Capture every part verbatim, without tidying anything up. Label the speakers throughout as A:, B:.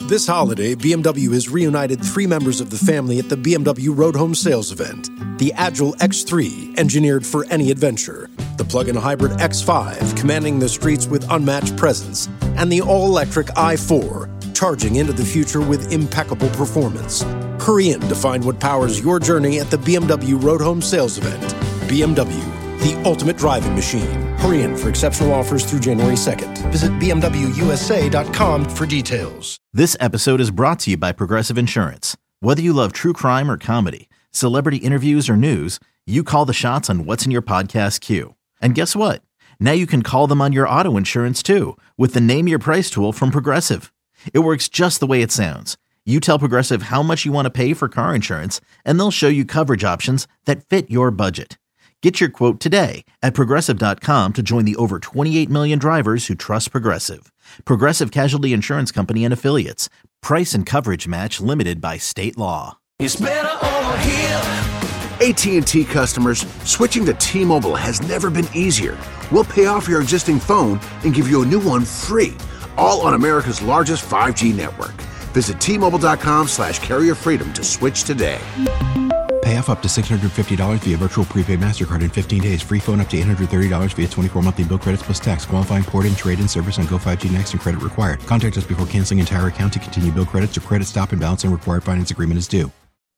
A: This holiday, B M W has reunited three members of the family at the B M W Road Home Sales event. The Agile X three, engineered for any adventure. The plug-in hybrid X five, commanding the streets with unmatched presence. And the all-electric i four, charging into the future with impeccable performance. Hurry in to find what powers your journey at the B M W Road Home Sales event. B M W, the ultimate driving machine. Hurry in for exceptional offers through January second. Visit B M W U S A dot com for details.
B: This episode is brought to you by Progressive Insurance. Whether you love true crime or comedy, celebrity interviews or news, you call the shots on what's in your podcast queue. And guess what? Now you can call them on your auto insurance too with the Name Your Price tool from Progressive. It works just the way it sounds. You tell Progressive how much you want to pay for car insurance, and they'll show you coverage options that fit your budget. Get your quote today at Progressive dot com to join the over twenty-eight million drivers who trust Progressive. Progressive Casualty Insurance Company and Affiliates. Price and coverage match limited by state law.
C: It's better over here.
D: A T and T customers, switching to T-Mobile has never been easier. We'll pay off your existing phone and give you a new one free, all on America's largest five G network. Visit T Mobile dot com slash carrier freedom to switch today.
E: Pay off up to six hundred fifty dollars via virtual prepaid MasterCard in fifteen days. Free phone up to eight hundred thirty dollars via twenty-four monthly bill credits plus tax. Qualifying port-in, trade-in service on Go five G Next and credit required. Contact us before canceling entire account to continue bill credits or credit stop and balance and required finance agreement is due.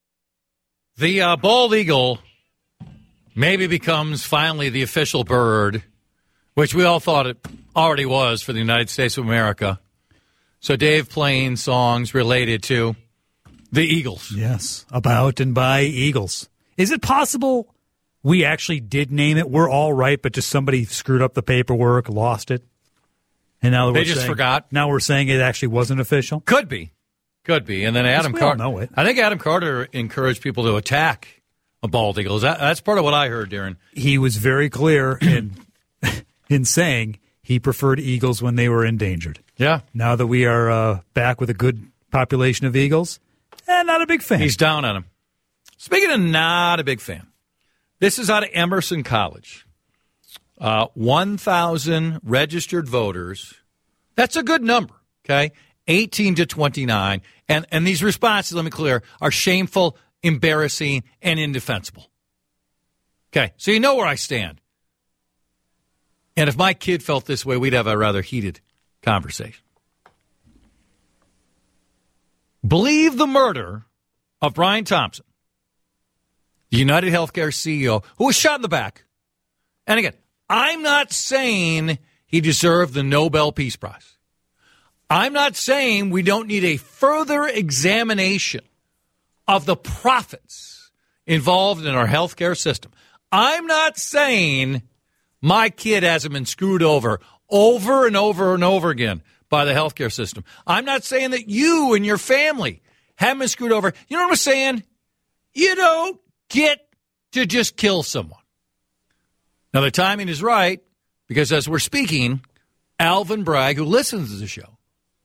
F: The uh, bald eagle maybe becomes finally the official bird, which we all thought it already was for the United States of America. So Dave playing songs related to the Eagles.
G: Yes, about and by Eagles. Is it possible we actually did name it? We're all right, but just somebody screwed up the paperwork, lost it, and now
F: they
G: we're
F: just
G: saying,
F: forgot.
G: Now we're saying it actually wasn't official.
F: Could be, could be. And then Adam Carter.
G: Know it.
F: I think Adam Carter encouraged people to attack a bald eagle. That, that's part of what I heard, Darren.
G: He was very clear in in saying he preferred eagles when they were endangered.
F: Yeah.
G: Now that we are uh, back with a good population of eagles. Eh, not a big fan.
F: He's down on him. Speaking of not a big fan, this is out of Emerson College. Uh, one thousand registered voters. That's a good number, okay? eighteen to twenty-nine. And, and these responses, let me clear, are shameful, embarrassing, and indefensible. Okay, so you know where I stand. And if my kid felt this way, we'd have a rather heated conversation. Believe the murder of Brian Thompson, the United Healthcare C E O, who was shot in the back. And again, I'm not saying he deserved the Nobel Peace Prize. I'm not saying we don't need a further examination of the profits involved in our healthcare system. I'm not saying my kid hasn't been screwed over over and over and over again by the healthcare system. I'm not saying that you and your family haven't been screwed over. You know what I'm saying? You don't get to just kill someone. Now, the timing is right because as we're speaking, Alvin Bragg, who listens to the show,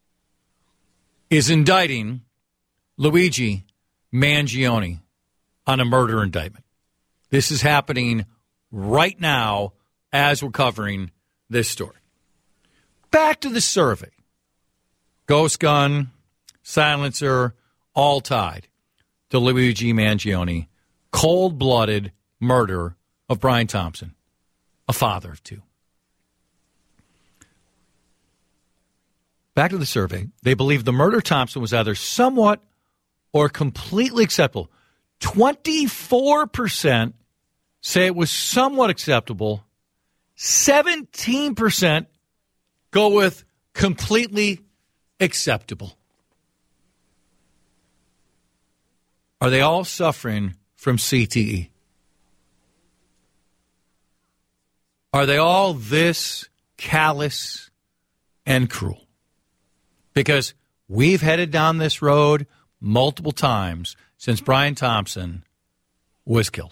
F: is indicting Luigi Mangione on a murder indictment. This is happening right now as we're covering this story. Back to the survey. Ghost gun, silencer, all tied to Luigi Mangione. Cold-blooded murder of Brian Thompson, a father of two. Back to the survey. They believe the murder of Thompson was either somewhat or completely acceptable. twenty-four percent say it was somewhat acceptable. seventeen percent go with completely acceptable. Are they all suffering from C T E? Are they all this callous and cruel? Because we've headed down this road multiple times since Brian Thompson was killed.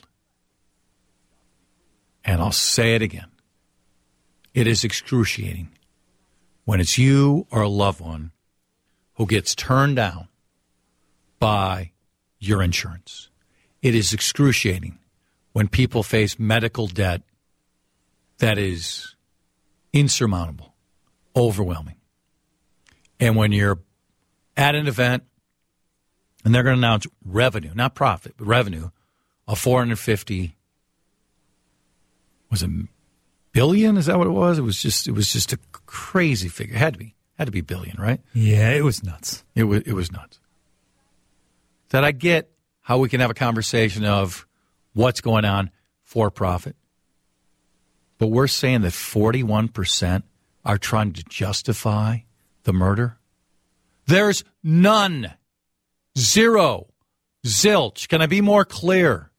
F: And I'll say it again. It is excruciating when it's you or a loved one who gets turned down by your insurance. It is excruciating when people face medical debt that is insurmountable, overwhelming. And when you're at an event, and they're going to announce revenue, not profit, but revenue of four hundred fifty. Was it billion? Is that what it was? It was just. It was just a crazy figure. It had to be. Had to be billion, right?
G: Yeah, it was nuts.
F: It was. It was nuts. That I get how we can have a conversation of what's going on for profit, but we're saying that forty-one percent are trying to justify the murder. There's none. Zero. Zilch. Can I be more clear?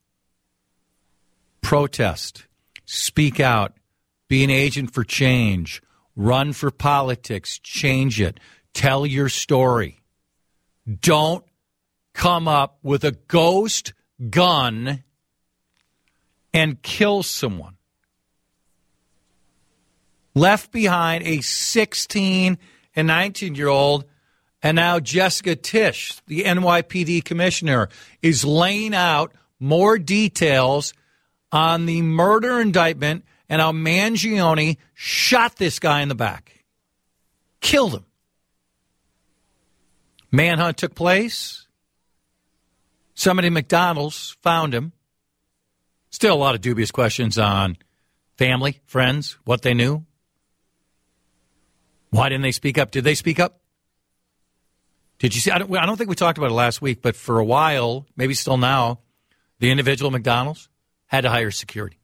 F: Protest. Speak out. Be an agent for change. Run for politics. Change it. Tell your story. Don't come up with a ghost gun and kill someone. Left behind a sixteen and nineteen-year-old, and now Jessica Tisch, the N Y P D commissioner, is laying out more details on the murder indictment and how Mangione shot this guy in the back. Killed him. Manhunt took place. Somebody at McDonald's found him. Still a lot of dubious questions on family, friends, what they knew. Why didn't they speak up? Did they speak up? Did you see? I don't, I don't think we talked about it last week, but for a while, maybe still now, the individual at McDonald's had to hire security.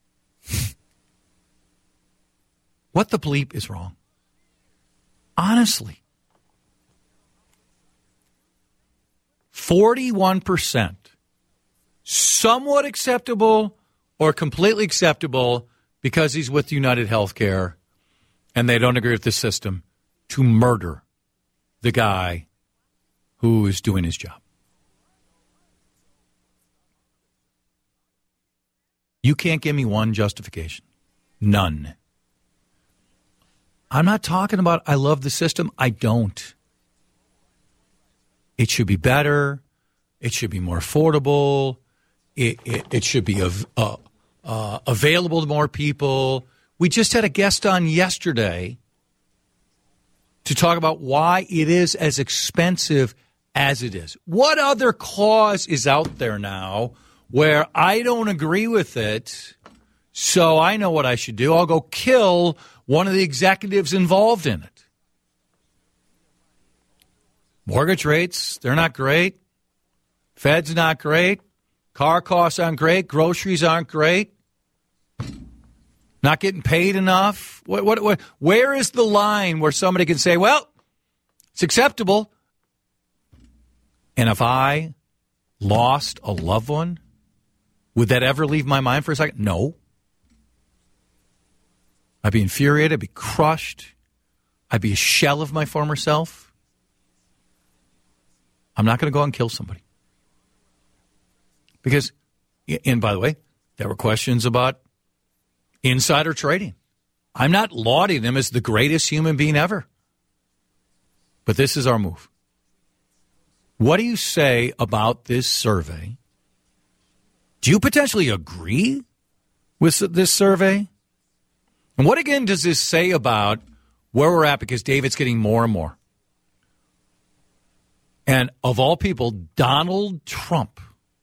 F: What the bleep is wrong? Honestly. forty-one percent. Somewhat acceptable or completely acceptable because he's with United Healthcare and they don't agree with the system to murder the guy who is doing his job. You can't give me one justification. None. I'm not talking about I love the system. I don't. It should be better. It should be more affordable. It, it, it should be av- uh, uh, available to more people. We just had a guest on yesterday to talk about why it is as expensive as it is. What other cause is out there now where I don't agree with it, so I know what I should do? I'll go kill one of the executives involved in it. Mortgage rates, they're not great. Fed's not great. Car costs aren't great. Groceries aren't great. Not getting paid enough. What, what, what, where is the line where somebody can say, well, it's acceptable? And if I lost a loved one, would that ever leave my mind for a second? No. I'd be infuriated. I'd be crushed. I'd be a shell of my former self. I'm not going to go out and kill somebody. Because, and by the way, there were questions about insider trading. I'm not lauding them as the greatest human being ever. But this is our move. What do you say about this survey? Do you potentially agree with this survey? And what, again, does this say about where we're at? Because David's getting more and more. And of all people, Donald Trump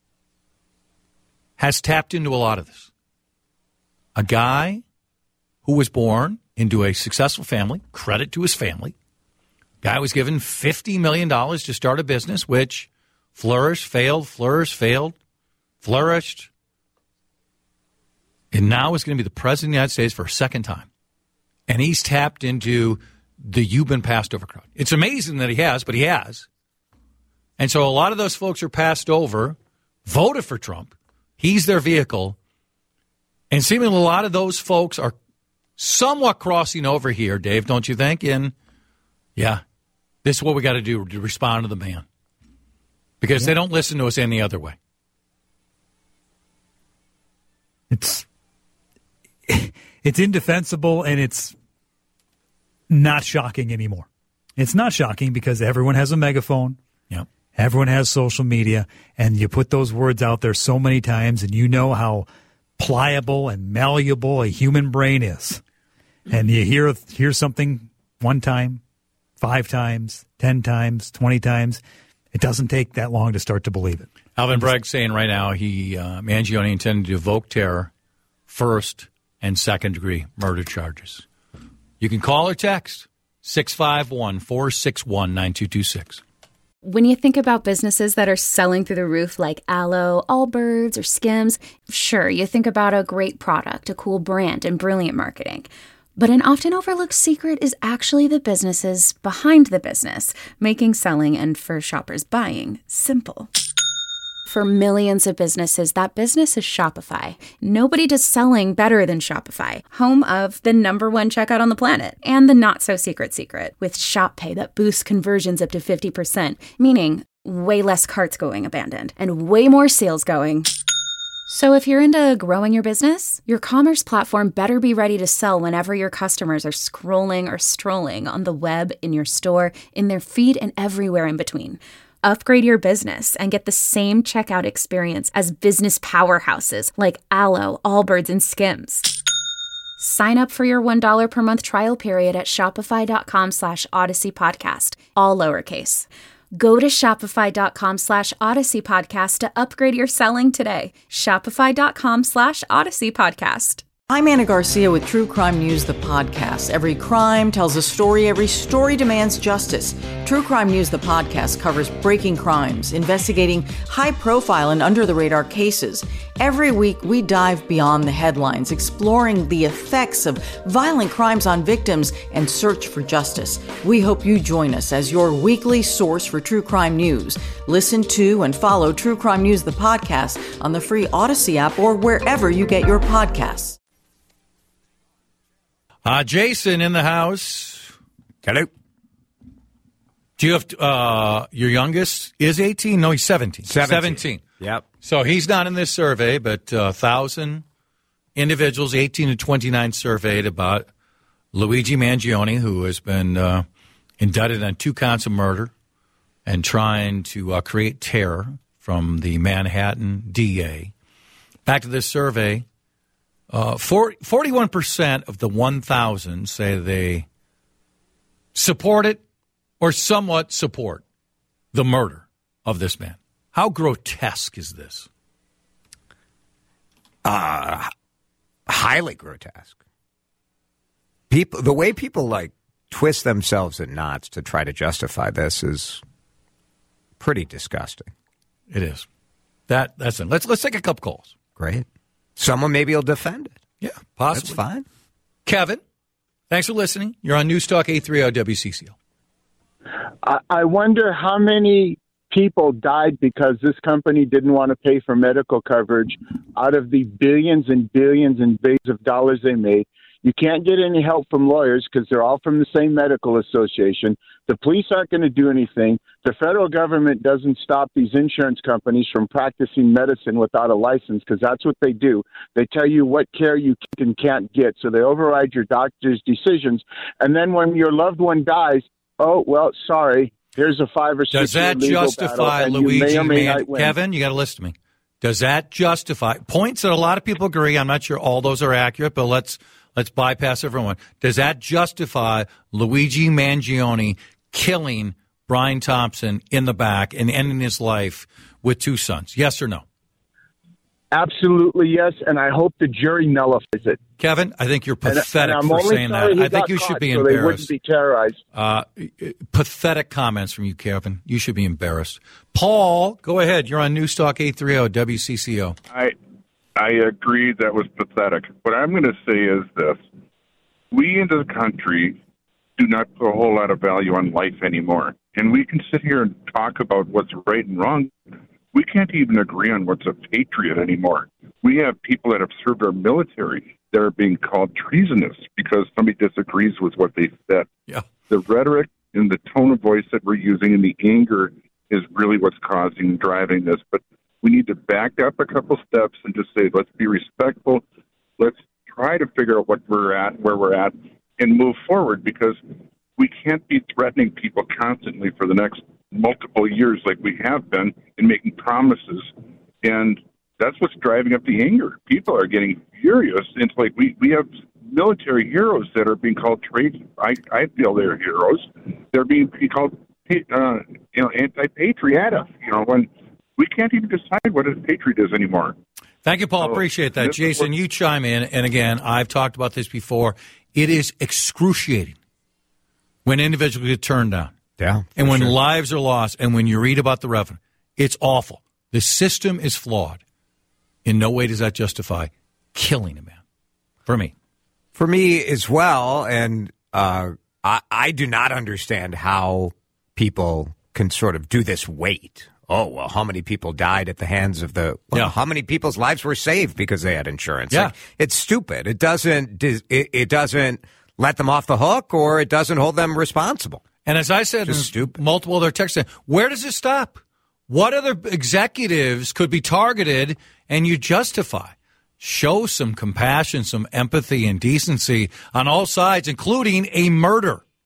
F: has tapped into a lot of this. A guy who was born into a successful family, credit to his family. Guy was given fifty million dollars to start a business, which flourished, failed, flourished, failed, flourished. And now is going to be the president of the United States for a second time. And he's tapped into the you've been passed over crowd. It's amazing that he has, but he has. And so a lot of those folks are passed over, voted for Trump. He's their vehicle. And seemingly a lot of those folks are somewhat crossing over here, Dave, don't you think? And, yeah, this is what we got to do to respond to the man. Because yeah. They don't listen to us any other way.
G: It's it's indefensible, and it's not shocking anymore. It's not shocking because everyone has a megaphone.
F: Yep.
G: Everyone has social media, and you put those words out there so many times, and you know how pliable and malleable a human brain is. And you hear hear something one time, five times, ten times, twenty times. It doesn't take that long to start to believe it.
F: Alvin Bragg saying right now he uh, Mangione intended to evoke terror, first and second degree murder charges. You can call or text six five one, four six one, nine two two six.
H: When you think about businesses that are selling through the roof like Aloe, Allbirds, or Skims, sure, you think about a great product, a cool brand, and brilliant marketing. But an often overlooked secret is actually the businesses behind the business, making selling and for shoppers buying simple. For millions of businesses, that business is Shopify. Nobody does selling better than Shopify, home of the number one checkout on the planet and the not-so-secret secret with Shop Pay that boosts conversions up to fifty percent, meaning way less carts going abandoned and way more sales going. So if you're into growing your business, your commerce platform better be ready to sell whenever your customers are scrolling or strolling on the web, in your store, in their feed, and everywhere in between. Upgrade your business and get the same checkout experience as business powerhouses like Aloe, Allbirds, and Skims. Sign up for your one dollar per month trial period at shopify.com slash Odyssey Podcast, all lowercase. Go to shopify.com slash Odyssey Podcast to upgrade your selling today. Shopify.com slash Odyssey Podcast.
I: I'm Anna Garcia with True Crime News, the podcast. Every crime tells a story. Every story demands justice. True Crime News, the podcast, covers breaking crimes, investigating high-profile and under-the-radar cases. Every week, we dive beyond the headlines, exploring the effects of violent crimes on victims and search for justice. We hope you join us as your weekly source for true crime news. Listen to and follow True Crime News, the podcast, on the free Odyssey app or wherever you get your podcasts.
F: Uh, Jason in the house.
J: Hello.
F: Do you have, uh, your youngest is eighteen? No, he's seventeen.
J: seventeen.
F: seventeen.
J: Yep.
F: So he's not in this survey, but uh, one thousand individuals, eighteen to twenty-nine, surveyed about Luigi Mangione, who has been uh, indicted on two counts of murder and trying to uh, create terror from the Manhattan D A. Back to this survey. Uh, forty-one percent of the one thousand say they support it or somewhat support the murder of this man. How grotesque is this?
J: Uh, highly grotesque. People, the way people like twist themselves in knots to try to justify this is pretty disgusting.
F: It is. That that's it. Let's let's take a couple calls.
J: Great. Someone maybe will defend it.
F: Yeah, possibly.
J: That's fine.
F: Kevin, thanks for listening. You're on News Talk eight thirty W C C O.
K: I, I wonder how many people died because this company didn't want to pay for medical coverage out of the billions and billions and billions of dollars they made. You can't get any help from lawyers because they're all from the same medical association. The police aren't going to do anything. The federal government doesn't stop these insurance companies from practicing medicine without a license because that's what they do. They tell you what care you can and can't get, so they override your doctor's decisions. And then when your loved one dies, oh, well, sorry, here's a five or six
F: Does that
K: legal
F: justify
K: battle,
F: Luigi
K: may or may
F: Man-
K: not win.
F: Kevin, you got to listen to me. Does that justify points that a lot of people agree? I'm not sure all those are accurate, but let's let's bypass everyone. Does that justify Luigi Mangione killing Brian Thompson in the back and ending his life with two sons? Yes or no?
K: Absolutely yes, and I hope the jury nullifies it.
F: Kevin, I think you're pathetic
K: and, and
F: for saying that. I think you
K: caught,
F: should be
K: so
F: embarrassed.
K: They wouldn't be terrorized.
F: Uh, pathetic comments from you, Kevin. You should be embarrassed. Paul, go ahead. You're on News Talk eight thirty W C C O.
L: I I agree that was pathetic. What I'm going to say is this. We in the country do not put a whole lot of value on life anymore. And we can sit here and talk about what's right and wrong. We can't even agree on what's a patriot anymore. We have people that have served our military that are being called treasonous because somebody disagrees with what they said.
F: Yeah.
L: The rhetoric and the tone of voice that we're using and the anger is really what's causing and driving this. But we need to back up a couple steps and just say, let's be respectful. Let's try to figure out what we're at, where we're at, and move forward, because we can't be threatening people constantly for the next multiple years like we have been and making promises. And that's what's driving up the anger. People are getting furious. It's like we, we have military heroes that are being called traitors. I, I feel they're heroes. They're being called uh, you know, anti-patriotic. You know, when we can't even decide what a patriot is anymore.
F: Thank you, Paul.
L: So,
F: Appreciate that. Jason, you chime in. And again, I've talked about this before. It is excruciating when individuals get turned down.
J: Yeah.
F: And when
J: sure.
F: lives are lost and when you read about the revenue. It's awful. The system is flawed. In no way does that justify killing a man. For me.
J: For me as well. And uh, I, I do not understand how people can sort of do this weight. Oh, well, how many people died at the hands of the, well,
F: yeah.
J: how many people's lives were saved because they had insurance?
F: Yeah.
J: Like, it's stupid. It doesn't, it, it doesn't let them off the hook, or it doesn't hold them responsible.
F: And as I said
J: Just
F: in
J: stupid.
F: multiple other texts, where does it stop? What other executives could be targeted and you justify? Show some compassion, some empathy and decency on all sides, including a murder.